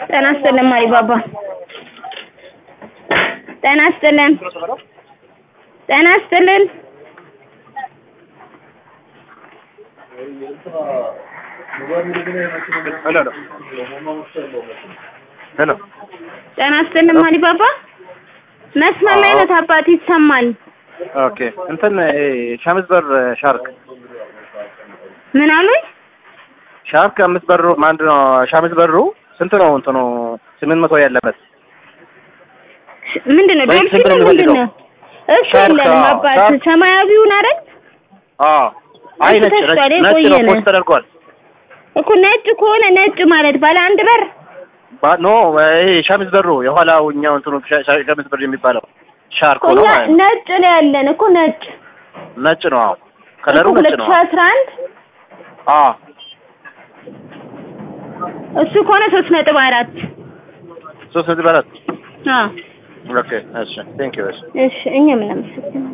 ጤና ይስጥልን ማሪ ባባ። ጤና ይስጥልን። ጤና ይስጥልን። ሄሎ ጤና ይስጥልን ማሪ ባባ። መስመር ላይ ነው አባቴ ይሰማል። ኦኬ እንትን ሸምዝ በር ሻርክ ምን አሉኝ? ሻርክ 5 በሩ ማንድነው? ሸምዝ በሩ ስንት ነው? እንትኑ 800 ያለበት ምንድነው? ዶልፊን ነው ምንድነው? እሺ የለም አባት ሰማያዊውን አይደል? አይ ነጭ ነው ፖስት ተደርጓል እኮ። ነጭ ከሆነ ነጭ ማለት ባለ አንድ በር ኖ ሸምዝ በሩ የኋላውኛው እንትኑ ሸምዝ በር የሚባለው ሻርክ ነው ማለት ነጭ ነው ያለን እኮ። ነጭ ነው። አዎ ከለሩ ነጭ ነው። 2011 እሱ ከሆነ 3.4 3.4 አዎ ኦኬ እሺ ቴንክ ዩ እሺ እኛ ምን አመሰግናለሁ።